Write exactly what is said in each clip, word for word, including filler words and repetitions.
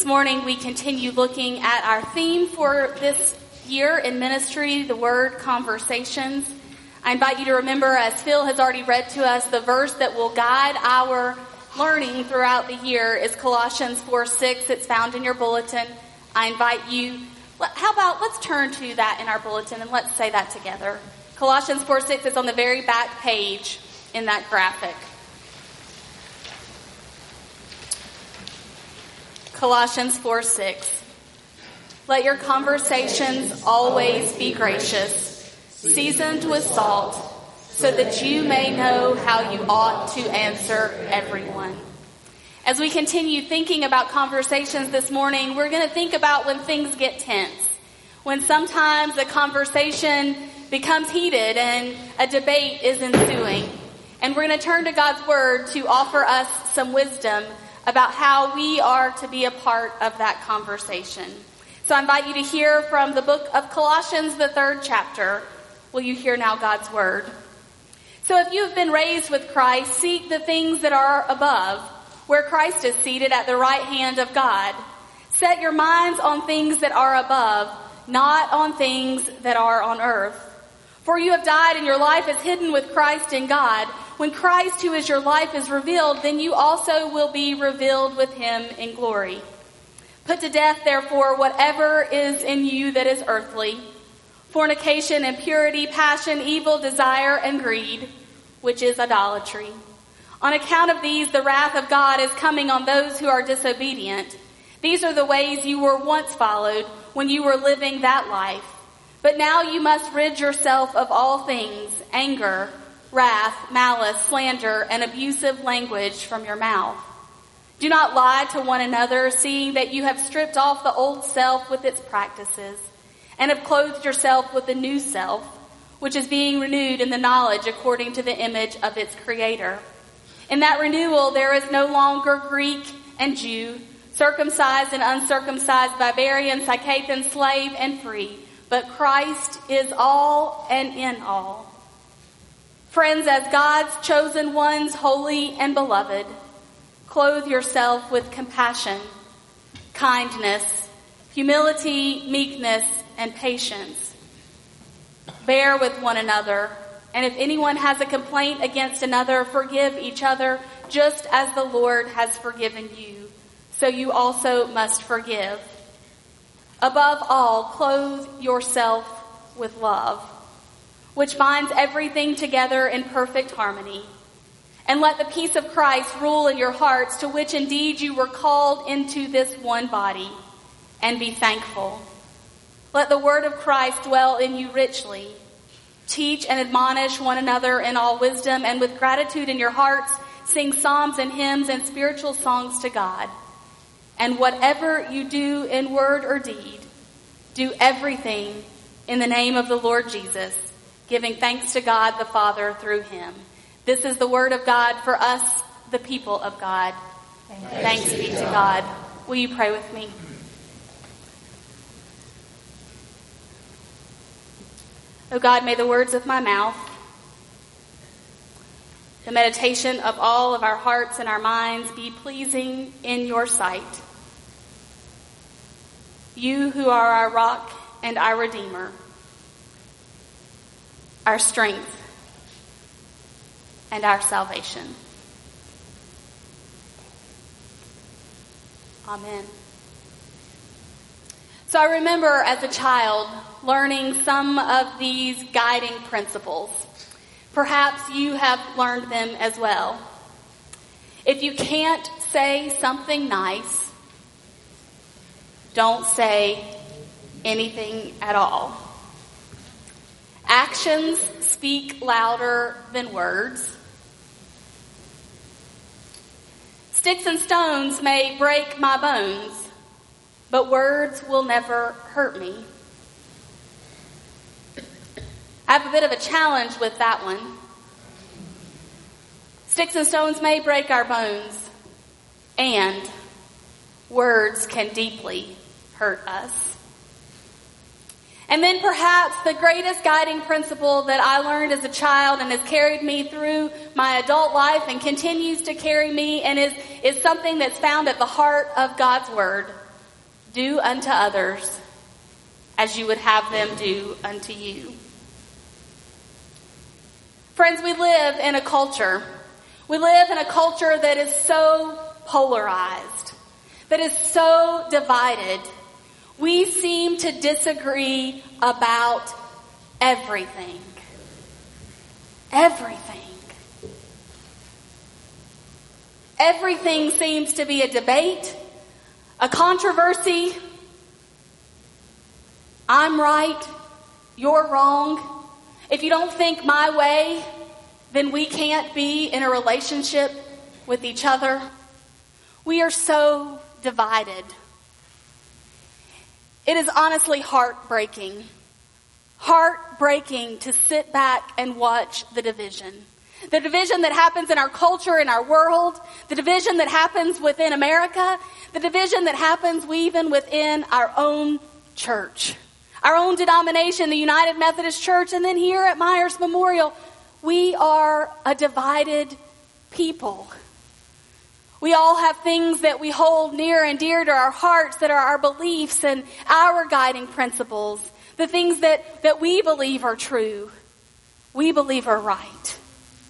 morning we continue looking at our theme for this year in ministry, the word conversations. I invite you to remember, as Phil has already read to us, the verse that will guide our learning throughout the year is Colossians four six. It's found in your bulletin. I invite you, how about let's turn to that in our bulletin and let's say that together. Colossians four six is on the very back page in that graphic. Colossians four six. Let your conversations always be gracious, seasoned with salt, so that you may know how you ought to answer everyone. As we continue thinking about conversations this morning, we're going to think about when things get tense, when sometimes a conversation becomes heated and a debate is ensuing. And we're going to turn to God's Word to offer us some wisdom about how we are to be a part of that conversation. So I invite you to hear from the book of Colossians, the third chapter. Will you hear now God's Word? So if you have been raised with Christ, seek the things that are above, where Christ is seated at the right hand of God. Set your minds on things that are above, not on things that are on earth. For you have died and your life is hidden with Christ in God. When Christ, who is your life, is revealed, then you also will be revealed with him in glory. Put to death, therefore, whatever is in you that is earthly: fornication, impurity, passion, evil desire, and greed, which is idolatry. On account of these, the wrath of God is coming on those who are disobedient. These are the ways you were once followed when you were living that life. But now you must rid yourself of all things: anger, wrath, malice, slander, and abusive language from your mouth. Do not lie to one another, seeing that you have stripped off the old self with its practices, and have clothed yourself with the new self, which is being renewed in the knowledge according to the image of its creator. In that renewal there is no longer Greek and Jew, circumcised and uncircumcised, barbarian, Scythian, slave and free, but Christ is all and in all. Friends, as God's chosen ones, holy and beloved, clothe yourself with compassion, kindness, humility, meekness, and patience. Bear with one another, and if anyone has a complaint against another, forgive each other, just as the Lord has forgiven you, so you also must forgive. Above all, clothe yourself with love, which binds everything together in perfect harmony. And let the peace of Christ rule in your hearts, to which indeed you were called into this one body, and be thankful. Let the word of Christ dwell in you richly. Teach and admonish one another in all wisdom, and with gratitude in your hearts, sing psalms and hymns and spiritual songs to God. And whatever you do in word or deed, do everything in the name of the Lord Jesus, giving thanks to God the Father through him. This is the word of God for us, the people of God. Thanks, Thanks be to God. God. Will you pray with me? Oh God, may the words of my mouth, the meditation of all of our hearts and our minds be pleasing in your sight. You who are our rock and our Redeemer, our strength, and our salvation. Amen. So I remember as a child learning some of these guiding principles. Perhaps you have learned them as well. If you can't say something nice, don't say anything at all. Actions speak louder than words. Sticks and stones may break my bones, but words will never hurt me. I have a bit of a challenge with that one. Sticks and stones may break our bones, and words can deeply hurt us. And then perhaps the greatest guiding principle that I learned as a child and has carried me through my adult life and continues to carry me and is, is something that's found at the heart of God's Word. do unto others as you would have them do unto you. Friends, we live in a culture. We live in a culture that is so polarized, that is so divided. We seem to disagree about everything. Everything. Everything seems to be a debate, a controversy. I'm right, you're wrong. If you don't think my way, then we can't be in a relationship with each other. We are so divided. It is honestly heartbreaking. Heartbreaking to sit back and watch the division. The division that happens in our culture, in our world. The division that happens within America. The division that happens even within our own church. Our own denomination, the United Methodist Church, and then here at Myers Memorial, we are a divided people. We all have things that we hold near and dear to our hearts that are our beliefs and our guiding principles. The things that, that we believe are true, we believe are right.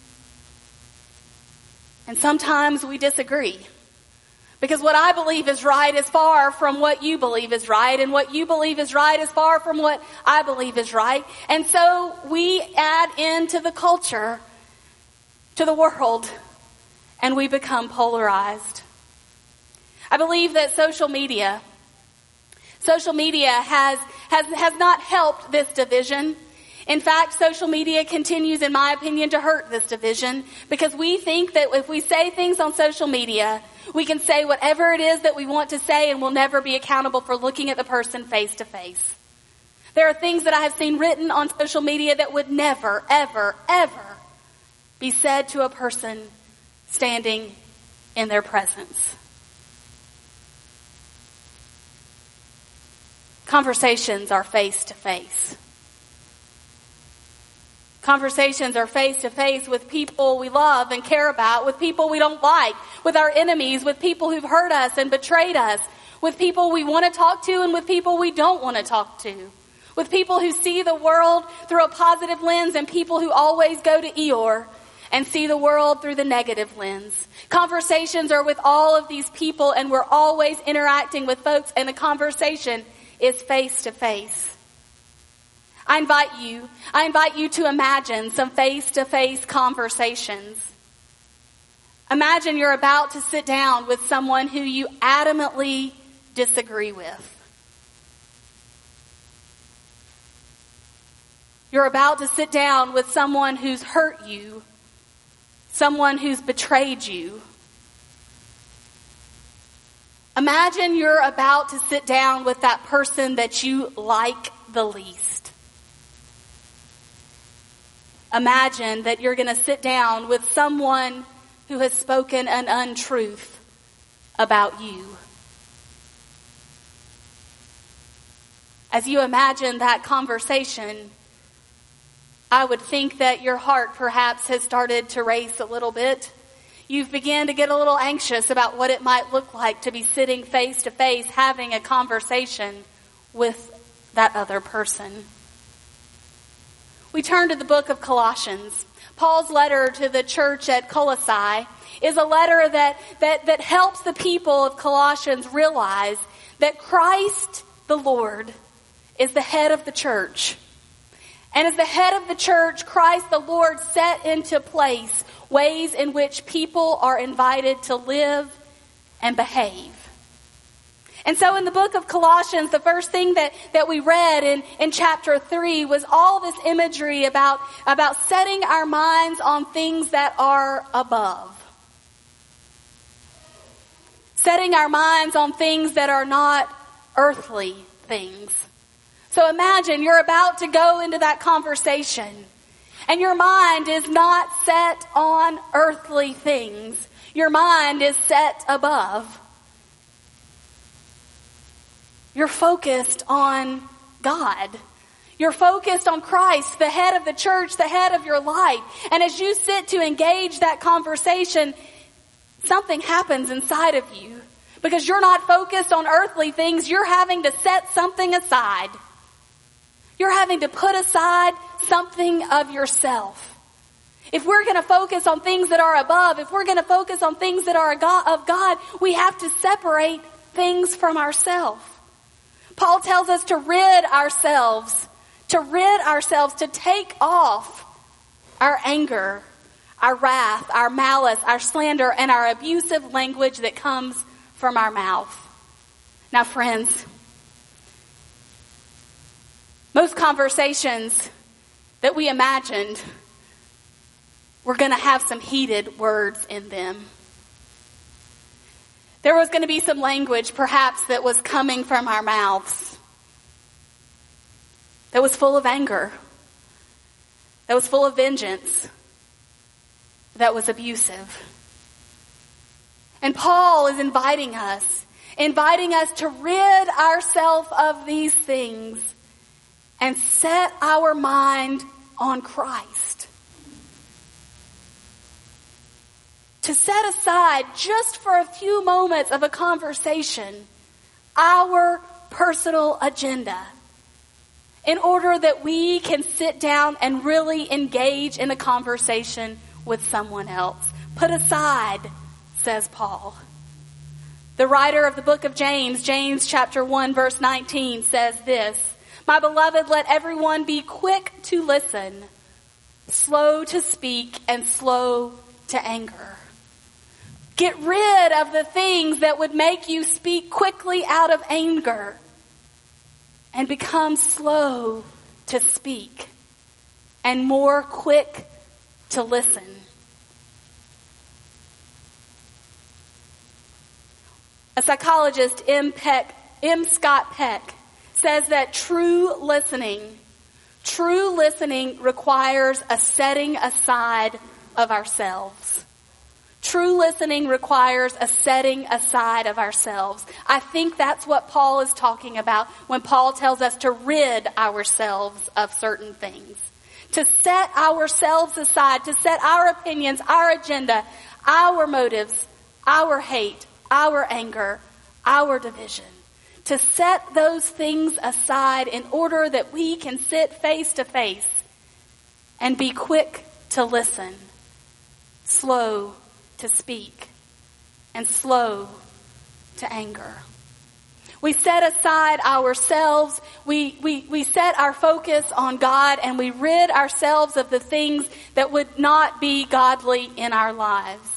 And sometimes we disagree. Because what I believe is right is far from what you believe is right, and what you believe is right is far from what I believe is right. And so we add into the culture, to the world, and we become polarized. I believe that social media, social media has, has, has not helped this division. In fact, social media continues, in my opinion, to hurt this division, because we think that if we say things on social media, we can say whatever it is that we want to say and we'll never be accountable for looking at the person face to face. There are things that I have seen written on social media that would never, ever, ever be said to a person standing in their presence. Conversations are face to face. Conversations are face-to-face with people we love and care about, with people we don't like, with our enemies, with people who've hurt us and betrayed us, with people we want to talk to and with people we don't want to talk to, with people who see the world through a positive lens and people who always go to Eeyore and see the world through the negative lens. Conversations are with all of these people, and we're always interacting with folks, and the conversation is face-to-face. I invite you, I invite you to imagine some face-to-face conversations. Imagine you're about to sit down with someone who you adamantly disagree with. You're about to sit down with someone who's hurt you, someone who's betrayed you. Imagine you're about to sit down with that person that you like the least. Imagine that you're going to sit down with someone who has spoken an untruth about you. As you imagine that conversation, I would think that your heart perhaps has started to race a little bit. You've begun to get a little anxious about what it might look like to be sitting face to face having a conversation with that other person. We turn to the book of Colossians. Paul's letter to the church at Colossae is a letter that, that, that helps the people of Colossians realize that Christ the Lord is the head of the church. And as the head of the church, Christ the Lord set into place ways in which people are invited to live and behave. And so in the book of Colossians, the first thing that, that we read in, in chapter three was all this imagery about, about setting our minds on things that are above. Setting our minds on things that are not earthly things. So imagine you're about to go into that conversation and your mind is not set on earthly things. Your mind is set above. You're focused on God. You're focused on Christ, the head of the church, the head of your life. And as you sit to engage that conversation, something happens inside of you. Because you're not focused on earthly things, you're having to set something aside. You're having to put aside something of yourself. If we're going to focus on things that are above, if we're going to focus on things that are of God, we have to separate things from ourselves. Paul tells us to rid ourselves, to rid ourselves, to take off our anger, our wrath, our malice, our slander, and our abusive language that comes from our mouth. Now, friends, most conversations that we imagined were going to have some heated words in them. There was going to be some language, perhaps, that was coming from our mouths that was full of anger, that was full of vengeance, that was abusive. And Paul is inviting us, inviting us to rid ourselves of these things and set our mind on Christ. To set aside, just for a few moments of a conversation, our personal agenda, in order that we can sit down and really engage in a conversation with someone else. Put aside, says Paul. The writer of the book of James, James chapter one, verse nineteen, says this: "My beloved, let everyone be quick to listen, slow to speak, and slow to anger." Get rid of the things that would make you speak quickly out of anger and become slow to speak and more quick to listen. A psychologist, M. Peck, M. Scott Peck, says that true listening, true listening requires a setting aside of ourselves. True listening requires a setting aside of ourselves. I think that's what Paul is talking about when Paul tells us to rid ourselves of certain things. To set ourselves aside, to set our opinions, our agenda, our motives, our hate, our anger, our division. To set those things aside in order that we can sit face to face and be quick to listen, slow to speak, and slow to anger. We set aside ourselves, we, we, we set our focus on God, and we rid ourselves of the things that would not be godly in our lives.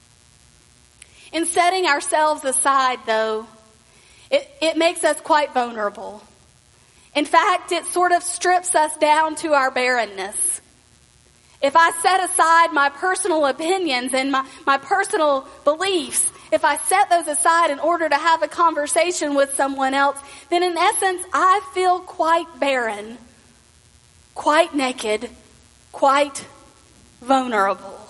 In setting ourselves aside, though, it, it makes us quite vulnerable. In fact, it sort of strips us down to our barrenness. If I set aside my personal opinions and my, my personal beliefs, if I set those aside in order to have a conversation with someone else, then in essence, I feel quite barren, quite naked, quite vulnerable.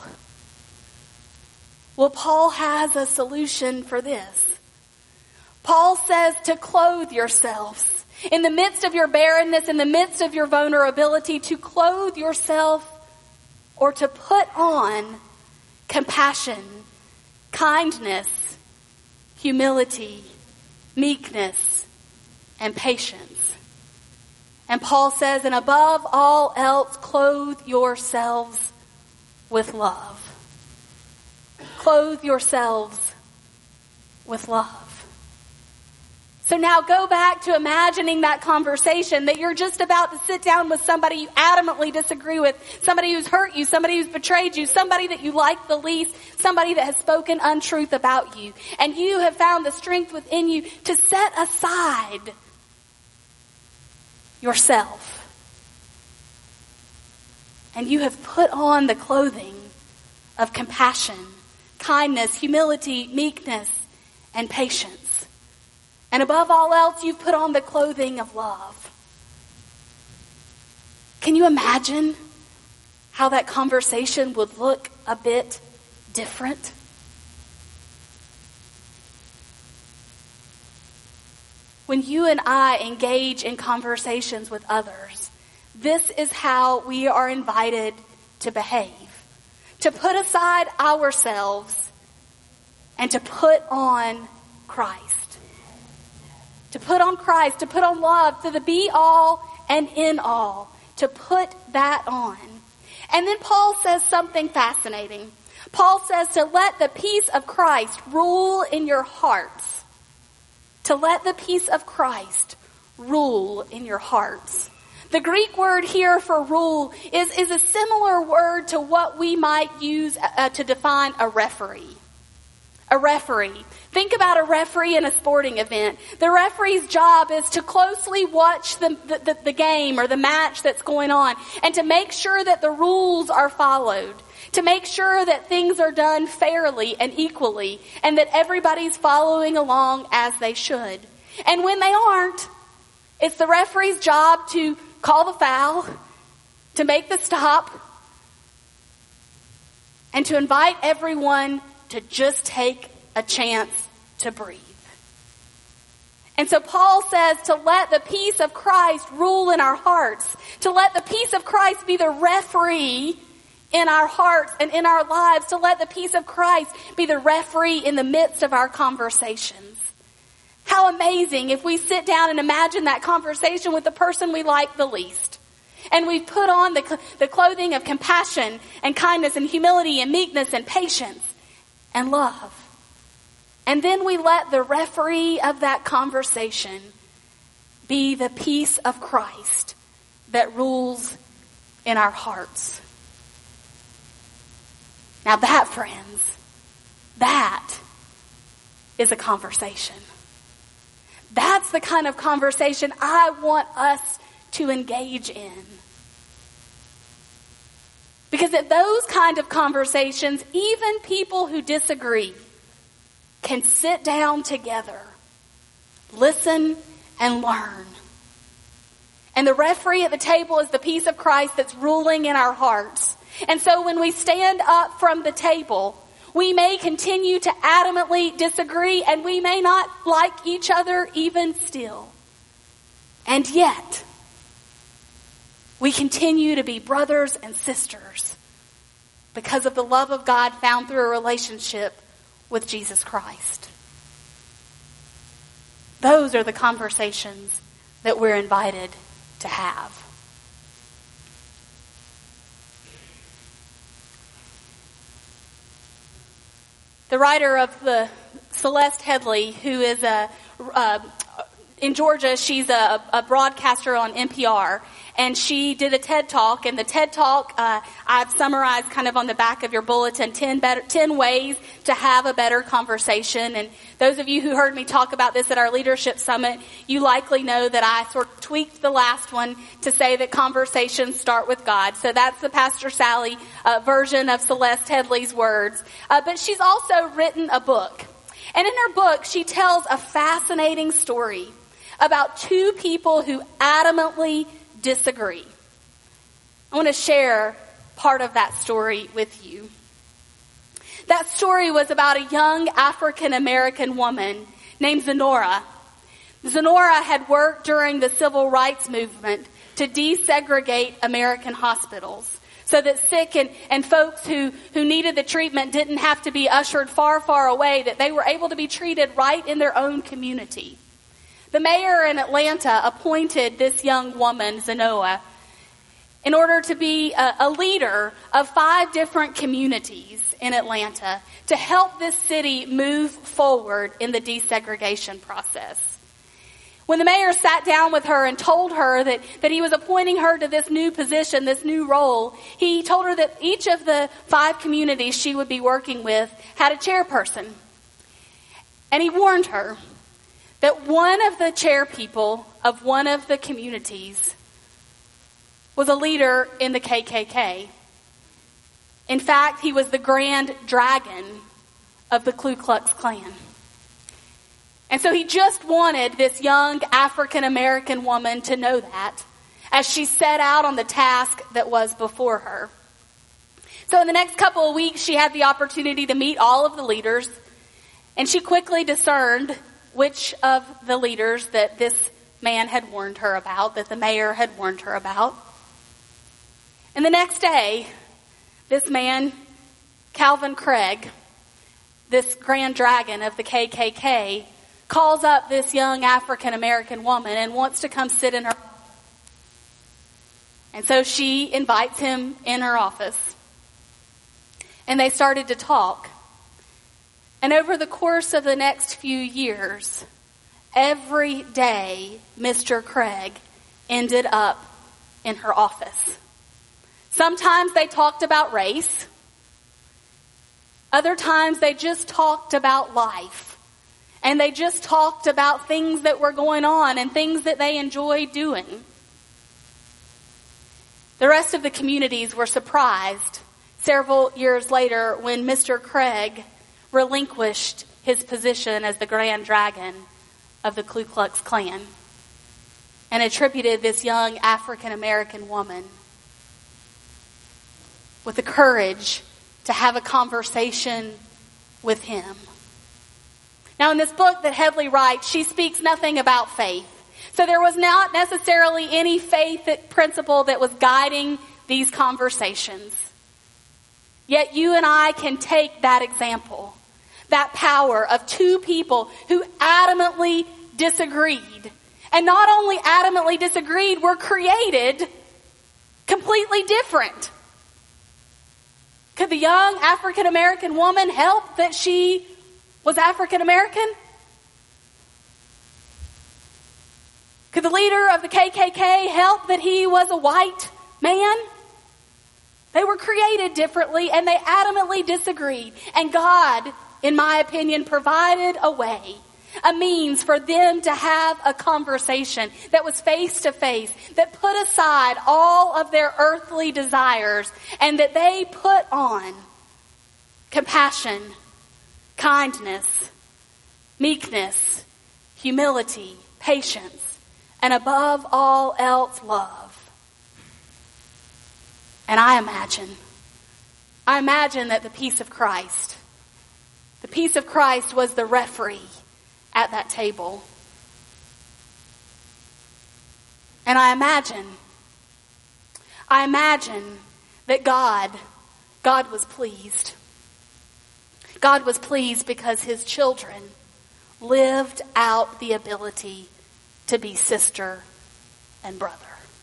Well, Paul has a solution for this. Paul says to clothe yourselves. In the midst of your barrenness, in the midst of your vulnerability, to clothe yourself or to put on compassion, kindness, humility, meekness, and patience. And Paul says, and above all else, clothe yourselves with love. Clothe yourselves with love. So now go back to imagining that conversation that you're just about to sit down with somebody you adamantly disagree with, somebody who's hurt you, somebody who's betrayed you, somebody that you like the least, somebody that has spoken untruth about you. And you have found the strength within you to set aside yourself. And you have put on the clothing of compassion, kindness, humility, meekness, and patience. And above all else, you've put on the clothing of love. Can you imagine how that conversation would look a bit different? When you and I engage in conversations with others, this is how we are invited to behave. To put aside ourselves and to put on Christ. To put on Christ, to put on love, to the be all and in all, to put that on. And then Paul says something fascinating. Paul says to let the peace of Christ rule in your hearts. To let the peace of Christ rule in your hearts. The Greek word here for rule is, is a similar word to what we might use uh, to define a referee. A referee. Think about a referee in a sporting event. The referee's job is to closely watch the, the, the game or the match that's going on and to make sure that the rules are followed. To make sure that things are done fairly and equally and that everybody's following along as they should. And when they aren't, it's the referee's job to call the foul, to make the stop, and to invite everyone to just take a chance to breathe. And so Paul says to let the peace of Christ rule in our hearts, to let the peace of Christ be the referee in our hearts and in our lives, to let the peace of Christ be the referee in the midst of our conversations. How amazing if we sit down and imagine that conversation with the person we like the least. And we put on the, the clothing of compassion and kindness and humility and meekness and patience and love. And then we let the referee of that conversation be the peace of Christ that rules in our hearts. Now that, friends, that is a conversation. That's the kind of conversation I want us to engage in. Because at those kind of conversations, even people who disagree can sit down together, listen, and learn. And the referee at the table is the peace of Christ that's ruling in our hearts. And so when we stand up from the table, we may continue to adamantly disagree, and we may not like each other even still. And yet, we continue to be brothers and sisters because of the love of God found through a relationship with Jesus Christ. Those are the conversations that we're invited to have. The writer of the Celeste Headlee, who is a, uh, in Georgia, she's a, a broadcaster on N P R, and she did a TED Talk, and the TED Talk, uh, I've summarized kind of on the back of your bulletin, ten, better, ten ways to have a better conversation. And those of you who heard me talk about this at our leadership summit, you likely know that I sort of tweaked the last one to say that conversations start with God. So that's the Pastor Sally uh, version of Celeste Headlee's words. Uh, but she's also written a book. And in her book, she tells a fascinating story about two people who adamantly disagree. I want to share part of that story with you. That story was about a young African American woman named Zenora. Zenora had worked during the civil rights movement to desegregate American hospitals so that sick and, and folks who, who needed the treatment didn't have to be ushered far, far away, that they were able to be treated right in their own community. The mayor in Atlanta appointed this young woman, Zenora, in order to be a, a leader of five different communities in Atlanta to help this city move forward in the desegregation process. When the mayor sat down with her and told her that, that he was appointing her to this new position, this new role, he told her that each of the five communities she would be working with had a chairperson. And he warned her that one of the chair people of one of the communities was a leader in the K K K. In fact, he was the grand dragon of the Ku Klux Klan. And so he just wanted this young African American woman to know that as she set out on the task that was before her. So in the next couple of weeks, she had the opportunity to meet all of the leaders, and she quickly discerned which of the leaders that this man had warned her about, that the mayor had warned her about. And the next day, this man, Calvin Craig, this grand dragon of the K K K, calls up this young African-American woman and wants to come sit in her. And so she invites him in her office. And they started to talk. And over the course of the next few years, every day, Mister Craig ended up in her office. Sometimes they talked about race. Other times they just talked about life. And they just talked about things that were going on and things that they enjoyed doing. The rest of the communities were surprised several years later when Mister Craig relinquished his position as the Grand Dragon of the Ku Klux Klan and attributed this young African-American woman with the courage to have a conversation with him. Now, in this book that Headley writes, she speaks nothing about faith. So there was not necessarily any faith principle that was guiding these conversations. Yet you and I can take that example, that power of two people who adamantly disagreed. And not only adamantly disagreed, were created completely different. Could the young African-American woman help that she was African-American? Could the leader of the K K K help that he was a white man? They were created differently and they adamantly disagreed. And God, in my opinion, provided a way, a means for them to have a conversation that was face to face, that put aside all of their earthly desires and that they put on compassion, kindness, meekness, humility, patience, and above all else, love. And I imagine, I imagine that the peace of Christ, the peace of Christ was the referee at that table. And I imagine, I imagine that God, God was pleased. God was pleased because his children lived out the ability to be sister and brother.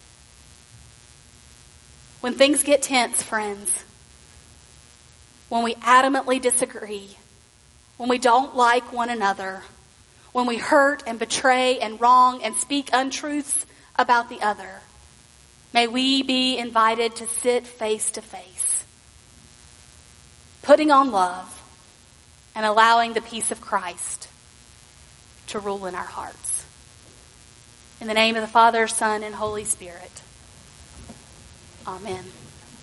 When things get tense, friends, when we adamantly disagree, when we don't like one another, when we hurt and betray and wrong and speak untruths about the other, may we be invited to sit face to face, putting on love and allowing the peace of Christ to rule in our hearts. In the name of the Father, Son, and Holy Spirit. Amen.